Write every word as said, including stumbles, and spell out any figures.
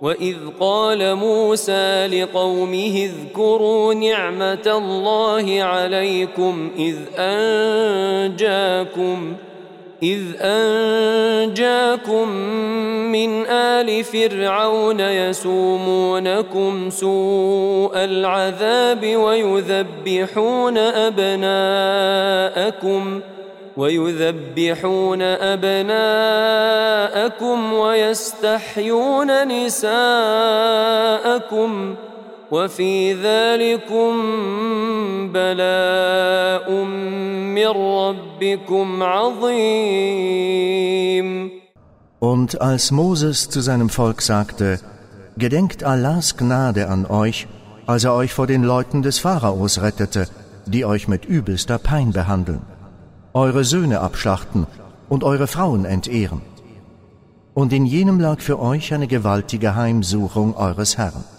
وإذ قال موسى لقومه اذكروا نعمة الله عليكم إذ أنجاكم إذ أنجاكم من آل فرعون يسومونكم سوء العذاب ويذبحون أبناءكم ويذبحون أبناءكم ويستحيون نساءكم وفي ذلكم بلاء من ربكم عظيم. Und als Moses zu seinem Volk sagte, gedenkt Allahs Gnade an euch, als er euch vor den Leuten des Pharaos rettete, die euch mit übelster Pein behandeln, eure Söhne abschlachten und eure Frauen entehren. Und in jenem lag für euch eine gewaltige Heimsuchung eures Herrn.